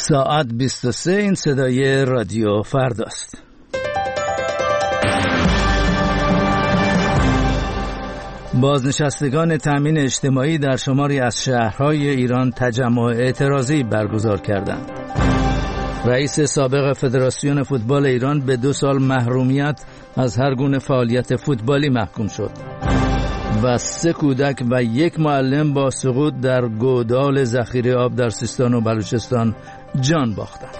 ساعت 23. این صدای رادیو فرداست. بازنشستگان تامین اجتماعی در شماری از شهرهای ایران تجمع اعتراضی برگزار کردند. رئیس سابق فدراسیون فوتبال ایران به 2 سال محرومیت از هر گونه فعالیت فوتبالی محکوم شد و 3 کودک و 1 معلم با سقوط در گودال ذخیره آب در سیستان و بلوچستان جان باختند.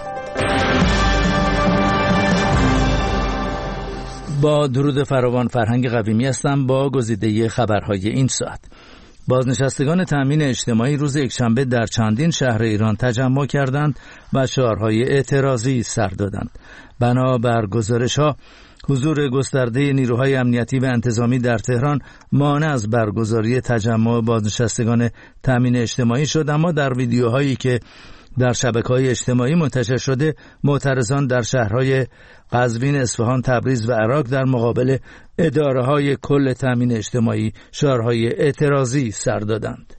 با درود فراوان، فرهنگ قویمی هستم با گزیده خبرهای این ساعت. بازنشستگان تامین اجتماعی روز یکشنبه در چندین شهر ایران تجمع کردند و شعارهای اعتراضی سر دادند. بنابر گزارش‌ها، حضور گسترده نیروهای امنیتی و انتظامی در تهران مانع از برگزاری تجمع بازنشستگان تامین اجتماعی شد، اما در ویدیوهایی که در شبکه‌های اجتماعی منتشر شده، معترضان در شهرهای قزوین، اصفهان، تبریز و عراق در مقابل اداره‌های کل تامین اجتماعی شعارهای اعتراضی سر دادند.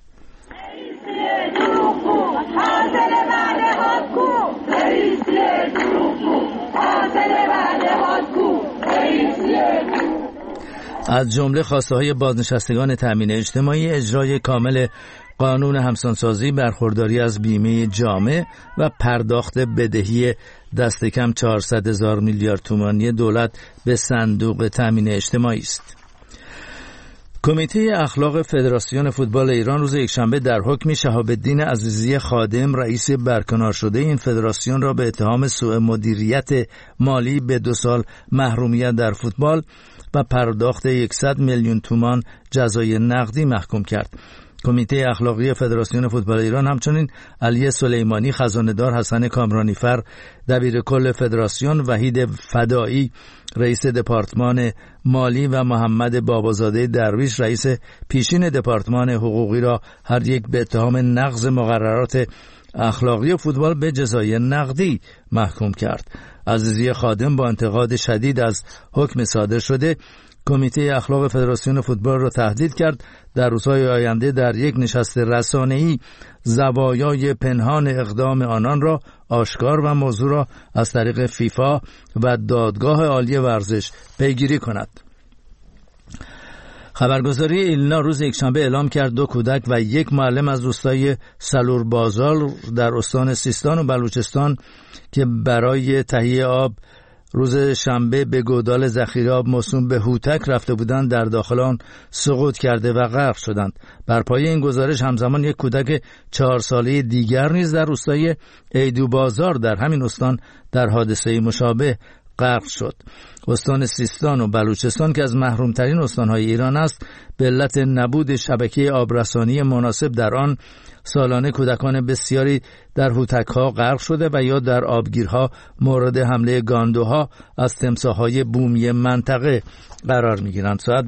از جمله خواسته‌های بازنشستگان تامین اجتماعی اجرای کامل قانون همسانسازی، برخورداری از بیمه جامع و پرداخت بدهی دست کم 400,000 میلیارد تومانی دولت به صندوق تامین اجتماعی است. کمیته اخلاق فدراسیون فوتبال ایران روز یکشنبه در حکم شهاب الدین عزیزی خادم، رئیس برکنار شده این فدراسیون، را به اتهام سوء مدیریت مالی به 2 سال محرومیت در فوتبال و پرداخت 100 میلیون تومان جزای نقدی محکوم کرد. کمیته اخلاقی فدراسیون فوتبال ایران همچنین علی سلیمانی، خزانه‌دار حسن کامرانیفر، دبیر کل فدراسیون وحید فدایی، رئیس دپارتمان مالی و محمد بابازاده درویش، رئیس پیشین دپارتمان حقوقی را هر یک به اتهام نقض مقررات اخلاقی فوتبال به جزای نقدی محکوم کرد. عزیزی خادم با انتقاد شدید از حکم صادر شده، کمیته اخلاق فدراسیون فوتبال را تهدید کرد در روزهای آینده در یک نشست رسانه‌ای زوایای پنهان اقدام آنان را آشکار و موضوع را از طریق فیفا و دادگاه عالی ورزش پیگیری کند. خبرگزاری ایلنا روز یکشنبه اعلام کرد 2 کودک و 1 معلم از روستای سلور بازار در استان سیستان و بلوچستان که برای تهیه آب روز شنبه به گودال ذخیره آب موسوم به هوتک رفته بودند در داخل آن سقوط کرده و غرق شدند. بر پایه این گزارش همزمان 1 کودک 4 ساله دیگر نیز در روستای ایدو بازار در همین استان در حادثه مشابه غرق شد. استان سیستان و بلوچستان که از محرومترین استانهای ایران است، به علت نبود شبکه آبرسانی مناسب در آن، سالانه کودکان بسیاری در هوتک‌ها غرق شده و یا در آبگیرها مورد حمله گاندوها از تمساح‌های بومی منطقه قرار می‌گیرند. ساعت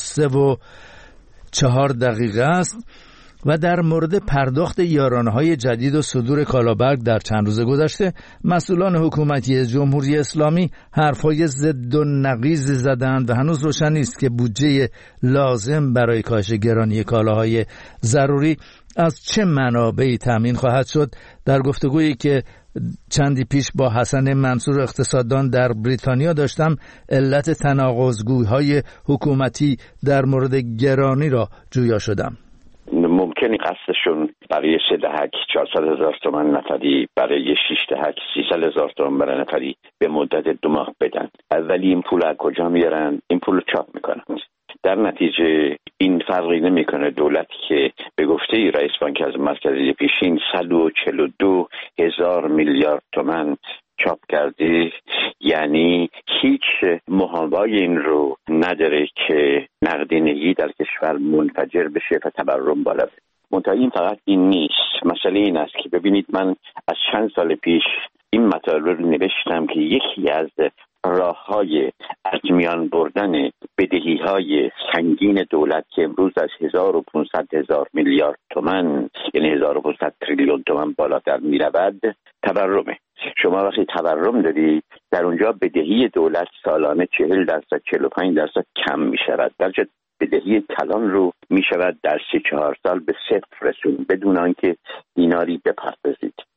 23:04 است و در مورد پرداخت یارانه‌های جدید و صدور کالابرگ در چند روز گذشته، مسئولان حکومتی جمهوری اسلامی حرف‌های ضد و نقیض زدند و هنوز روشن نیست که بودجه لازم برای کاهش گرانی کالاهای ضروری از چه منابعی تامین خواهد شد. در گفتگویی که چندی پیش با حسن منصور اقتصاددان در بریتانیا داشتم، علت تناقض‌گویی‌های حکومتی در مورد گرانی را جویا شدم. ممکنی قصدشون برای 3 دهک 400,000 تومان نفری، برای 6 دهک 300,000 تومان برای نفری به مدت 2 ماه بدن، ولی این پول از کجا میارن؟ این پول رو چاپ میکنن. در نتیجه این فرقی نمیکنه دولتی که به گفته رئیس بانک مرکزی پیشین 142,000 میلیارد تومان چاپ کرده، یعنی هیچ محابای این رو نداره که نقدینگی در کشور منفجر بشه و تورم بالا بره. منتها این فقط این نیست. مسئله این است که ببینید، من از چند سال پیش این مطالب رو نوشتم که یکی از راه‌های از میان بردن بدهی‌های سنگین دولت که امروز از 1,500,000 میلیارد تومان، یعنی 1,500 تریلیون تومان بالاتر می‌رود، تورمه. شما وقتی تورم داری، در اونجا بدهی دولت سالانه 40%، 45% کم می‌شود. درجه بدهی کلان رو می‌شود در 3-4 سال به 0 رسون بدون آنکه دیناری بپردازید.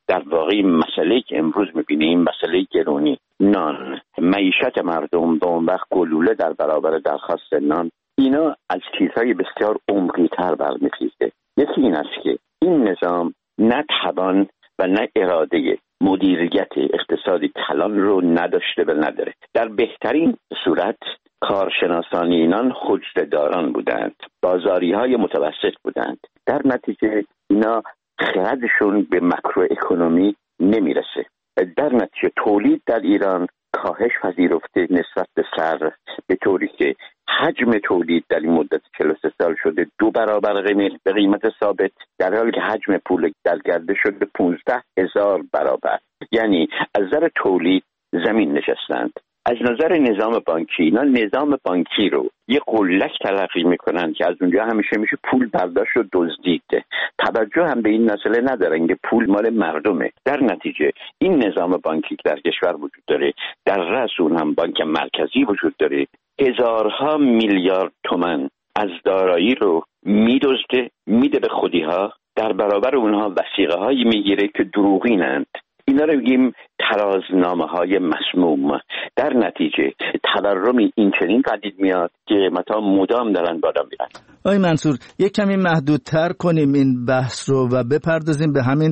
در واقع مسئله که امروز می‌بینیم، مسئله گرونی نان، معیشت مردم با اون وقت گلوله در برابر درخواست نان، اینا از چیزهای بسیار عمقی‌تر برمی‌خیزه. یکی این است که این نظام نه توان و نه اراده مدیریت اقتصادی کلان رو نداشته و نداره. در بهترین صورت کارشناسان اینان خجده‌داران بودند، بازاری‌های متوسط بودند. در نتیجه اینا خردشون به ماکرو اکونومی نمیرسه. در نتیجه تولید در ایران کاهش پذیرفته نسبت به سر، به طوری که حجم تولید در این مدت 43 سال شده 2 برابر به قیمت ثابت، در حالی که حجم پول در گردش شده 15,000 برابر. یعنی از نظر تولید زمین نشستند. از نظر نظام بانکی، اینا نظام بانکی رو یه قلک تلقی میکنن که از اونجا همیشه میشه پول برداشت و دزدید. توجه هم به این مسئله ندارن که پول مال مردمه. در نتیجه این نظام بانکی که در کشور وجود داره، در رأس اون هم بانک مرکزی وجود داره، هزارها میلیارد تومان از دارایی رو میدزده، میده به خودی‌ها، در برابر اونها وثیقه هایی میگیره که دروغینند. اینا رو بگیم ترازنامه‌های مسموم. در نتیجه تورمی این چنین پدید میاد که قیمت‌ها مدام دارن بالا میرن. آقای منصور، یک کمی محدودتر کنیم این بحث رو و بپردازیم به همین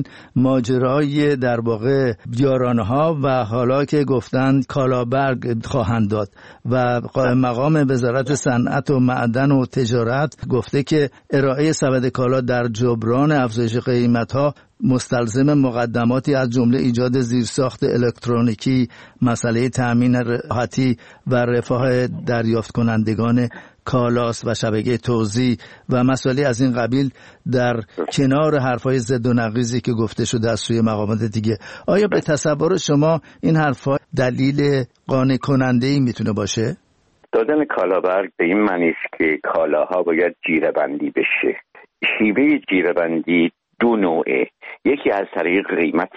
ماجرای در واقع یارانه‌ها و حالا که گفتند کالابرگ خواهند داد و مقام وزارت صنعت و معدن و تجارت گفته که ارائه سبد کالا در جبران افزایش قیمت‌ها مستلزم مقدماتی از جمله ایجاد زیرساخت الکترونیکی، مسئله تأمین راحتی و رفاه دریافت کنندگان کالاست و شبکه توزیع و مسئله از این قبیل، در کنار حرفای ضد و نقیضی که گفته شده از سوی مقامات دیگه. آیا به تصور شما این حرفا دلیل قانع کننده‌ای میتونه باشه؟ دادن کالابرگ به این معنی است که کالاها باید جیره‌بندی بشه. شیوه جیره‌بندی 2 نوعه، یکی از طریق قیمت،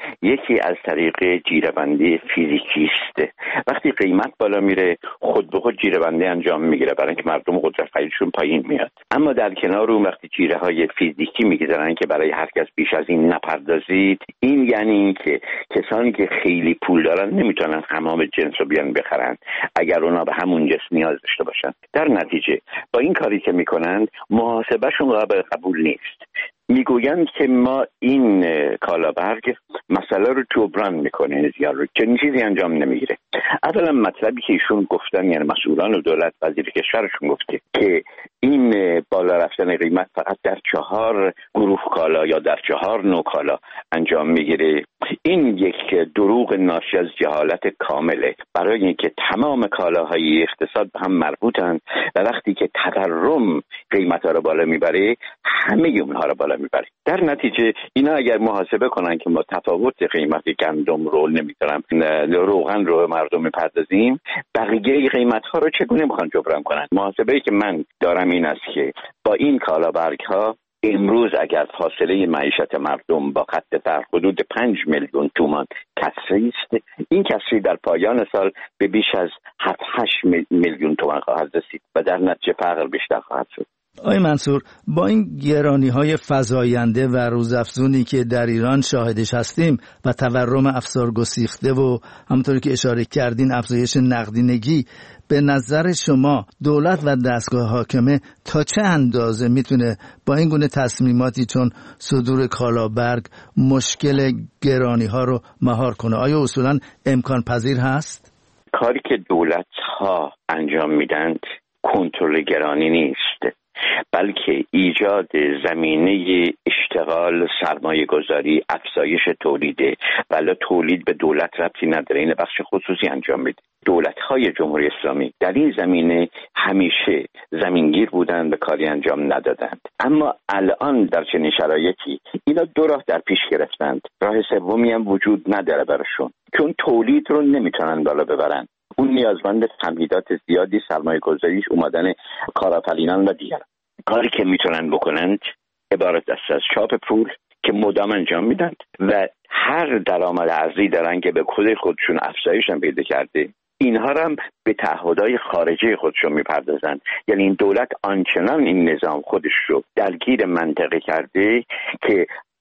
یکی از طریق جیره‌بندی فیزیکی است. وقتی قیمت بالا میره خود به خود جیره‌بندی انجام میگیره، برای اینکه مردم قدرت خریدشون پایین میاد. اما در کنار اون وقتی جیره‌های فیزیکی میگذارن که برای هر کس بیش از این نپردازید، این یعنی این که کسانی که خیلی پول دارن نمیتونن تمام جنس رو بیان بخرن اگر اونا به همون جنس نیاز داشته باشن. در نتیجه با این کاری که میکنن محاسبهشون قابل قبول نیست. میگویند که ما این کالابرگ مسئله رو جبران میکنه، زیاد رو چنین چیزی انجام نمیگیره. اولا مطلبی که ایشون گفتن، یعنی مسئولان دولت، وزیر کشورشون گفته که این بالا رفتن قیمت فقط در 4 گروه کالا یا در 4 نوع کالا انجام میگیره، این یک دروغ ناشی از جهالت کامله. برای اینکه تمام کالاهای اقتصاد به هم مربوطن و وقتی که تورم قیمت‌ها رو بالا میبره همه اونها رو بالا میبره. در نتیجه اینا اگر محاسبه کنن که ما تفاوت قیمت گندم رو نمی‌دونم روغن رو مردم میپردازیم، بقیه قیمت‌ها رو چگونه میخوان جبران کنن؟ محاسبه‌ای که من دارم این است که با این کالابرگ‌ها امروز اگر فاصله معیشت مردم با خط فقر حدود 5 میلیون تومان کسری است، این کسری در پایان سال به بیش از 7-8 میلیون تومان خواهد رسید و در نتیجه فقر بیشتر خواهد شد. آقای منصور، با این گرانی‌های فزاینده و روزافزونی که در ایران شاهدش هستیم و تورم افسار گسیخته و همونطوری که اشاره کردین افزایش نقدینگی، به نظر شما دولت و دستگاه حاکمه تا چه اندازه میتونه با این گونه تصمیماتی چون صدور کالابرگ مشکل گرانی‌ها رو مهار کنه؟ آیا اصولاً امکان پذیر هست؟ کاری که دولت‌ها انجام میدند کنترل گرانی نیست، بلکه ایجاد زمینه اشتغال، سرمایه گذاری، افزایش تولیده. ولی تولید به دولت ربطی نداره، این بخش خصوصی انجام میده. دولت‌های جمهوری اسلامی در این زمینه همیشه زمینگیر بودند و کاری انجام ندادند. اما الان در چنین شرایطی اینا 2 راه در پیش گرفتند، راه سومی هم وجود نداره براشون، چون تولید رو نمیتونن بالا ببرن. اون نیازمند تمهیدات زیادی، سرمایه گذاریش، اومدن کارآفرینان و دیگر. کاری که میتونن بکنند عبارت است از چاپ پول که مدام انجام میدن و هر درآمد ارزی دارن که به خودشون افزایش هم پیدا کرده، اینها هم به تعهدات خارجی خودشون میپردازن. یعنی این دولت آنچنان این نظام خودش رو درگیر منطقه کرده که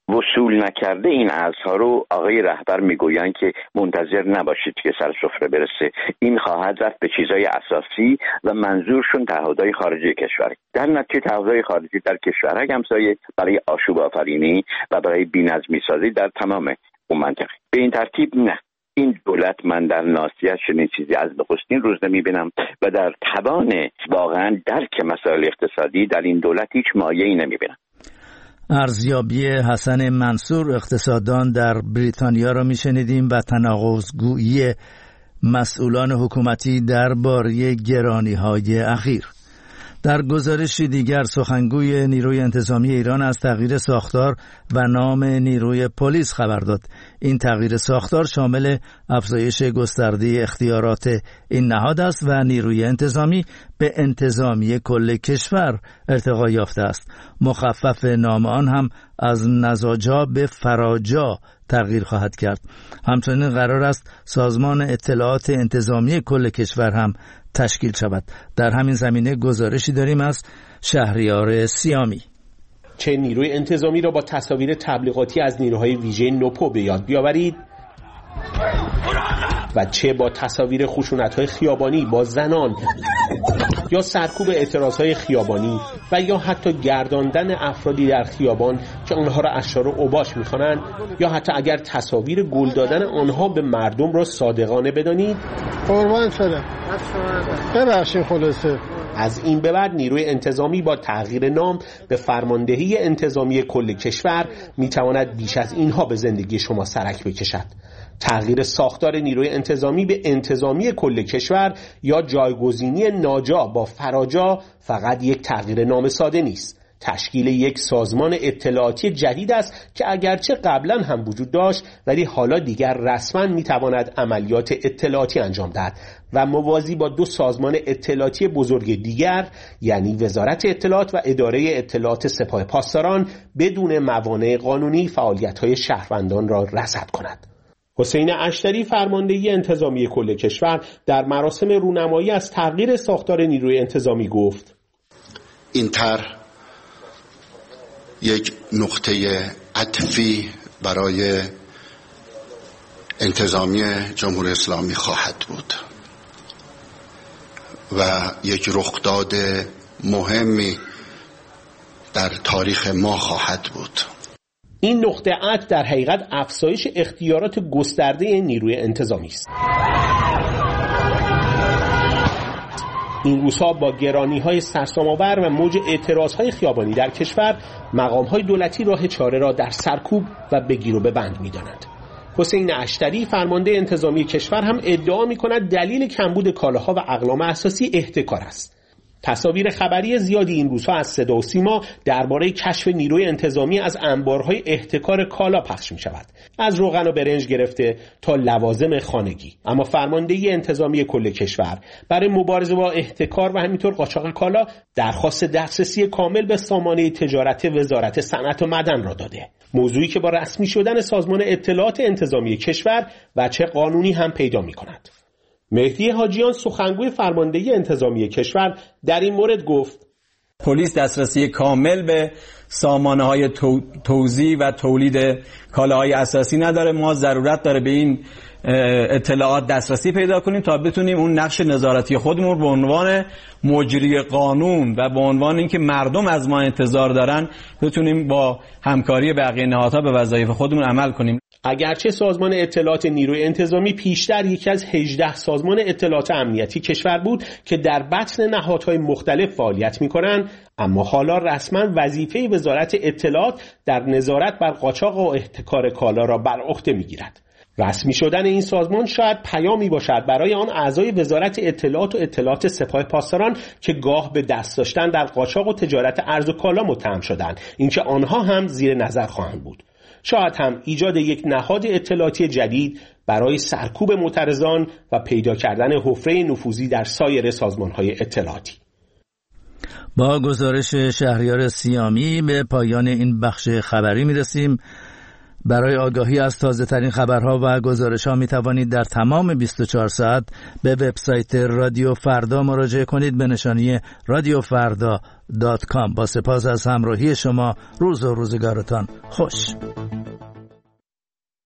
وصول نکرده این ارزها رو آقای رهبر میگویند که منتظر نباشید که سر سفره برسه، این خواهد رفت به چیزهای اساسی و منظورشون تعهدات خارجی کشور. در نتیجه تعهدات خارجی در کشورهای همسایه برای آشوب آفرینی و برای بی‌نظمی سازی در تمام اون منطقه. به این ترتیب نه، این دولت من در ناصیت چنین چیزی از نخستین روز نمیبینم و در توان واقعا درک مسائل اقتصادی در این دولت هیچ مایه‌ای نمیبینم. ارزیابی حسن منصور اقتصاددان در بریتانیا را میشنیدیم و تناقض‌گویی مسئولان حکومتی درباره گرانی‌های اخیر. در گزارشی دیگر سخنگوی نیروی انتظامی ایران از تغییر ساختار و نام نیروی پلیس خبر داد. این تغییر ساختار شامل افزایش گسترده اختیارات این نهاد است و نیروی انتظامی به انتظامی کل کشور ارتقا یافته است. مخفف نام آن هم از نزاجا به فراجا تغییر خواهد کرد. همچنین قرار است سازمان اطلاعات انتظامی کل کشور هم تشکیل شود. در همین زمینه گزارشی داریم از شهریار سیامی. چه نیروی انتظامی را با تصاویر تبلیغاتی از نیروهای ویژه نوپو به یاد بیاورید و چه با تصاویر خشونت‌های خیابانی با زنان یا سرکوب اعتراضهای خیابانی و یا حتی گرداندن افرادی در خیابان که آنها را اشرار اوباش می‌خوانند، یا حتی اگر تصاویر گل دادن آنها به مردم را صادقانه بدانید. قربان شدم. ببخشید خلاصه. از این به بعد نیروی انتظامی با تغییر نام به فرماندهی انتظامی کل کشور میتواند بیش از اینها به زندگی شما سرک بکشد. تغییر ساختار نیروی انتظامی به انتظامی کل کشور یا جایگزینی ناجا با فراجا فقط یک تغییر نام ساده نیست. تشکیل یک سازمان اطلاعاتی جدید است که اگرچه قبلا هم وجود داشت ولی حالا دیگر رسما میتواند عملیات اطلاعاتی انجام دهد و موازی با دو سازمان اطلاعاتی بزرگ دیگر یعنی وزارت اطلاعات و اداره اطلاعات سپاه پاسداران بدون موانع قانونی فعالیت‌های شهروندان را رصد کند. حسین اشتری فرماندهی انتظامی کل کشور در مراسم رونمایی از تغییر ساختار نیروی انتظامی گفت: این طرح یک نقطه عطفی برای انتظامی جمهوری اسلامی خواهد بود و یک رخداد مهمی در تاریخ ما خواهد بود. این نقطه عطف در حقیقت افزایش اختیارات گسترده نیروی انتظامی است. این روزها با گرانی‌های سرسام‌آور و موج اعتراض‌های خیابانی در کشور، مقام‌های دولتی راه چاره را در سرکوب و بگیر و ببند می‌دانند. حسین اشتری فرمانده انتظامی کشور هم ادعا می‌کند دلیل کمبود کالاها و اقلام اساسی احتکار است. تصاویر خبری زیادی این روزها از صدا و سیما درباره کشف نیروی انتظامی از انبارهای احتکار کالا پخش می شود، از روغن و برنج گرفته تا لوازم خانگی. اما فرماندهی انتظامی کل کشور برای مبارزه با احتکار و همینطور قاچاق کالا درخواست دسترسی کامل به سامانه تجارت وزارت صنعت و معدن را داده، موضوعی که با رسمی شدن سازمان اطلاعات انتظامی کشور وجه قانونی هم پیدا می کند. مهدی حاجیان سخنگوی فرماندهی انتظامی کشور در این مورد گفت: پلیس دسترسی کامل به سامانه‌های توزیع و تولید کالاهای اساسی نداره. ما ضرورت داره به این اطلاعات دسترسی پیدا کنیم تا بتونیم اون نقش نظارتی خودمون به عنوان مجری قانون و به عنوان اینکه مردم از ما انتظار دارن بتونیم با همکاری بقیه نهادها به وظایف خودمون عمل کنیم. اگرچه سازمان اطلاعات نیروی انتظامی پیشتر یکی از 18 سازمان اطلاعات امنیتی کشور بود که در بطن نهادهای مختلف فعالیت می‌کنند، اما حالا رسما وظیفه وزارت اطلاعات در نظارت بر قاچاق و احتکار کالا را بر عهده می‌گیرد. رسمی شدن این سازمان شاید پیامی باشد برای آن اعضای وزارت اطلاعات و اطلاعات سپاه پاسداران که گاه به دست داشتن در قاچاق و تجارت ارز و کالا متهم شدند، اینکه آنها هم زیر نظر خواهند بود. شاید هم ایجاد یک نهاد اطلاعاتی جدید برای سرکوب معترضان و پیدا کردن حفره نفوذی در سایر سازمان‌های اطلاعاتی. با گزارش شهریار سیامی به پایان این بخش خبری میرسیم. برای آگاهی از تازه ترین خبرها و گزارش ها می توانید در تمام 24 ساعت به وبسایت رادیو فردا مراجعه کنید به نشانی radiofarda.com. با سپاس از همراهی شما. روز و روزگارتان خوش.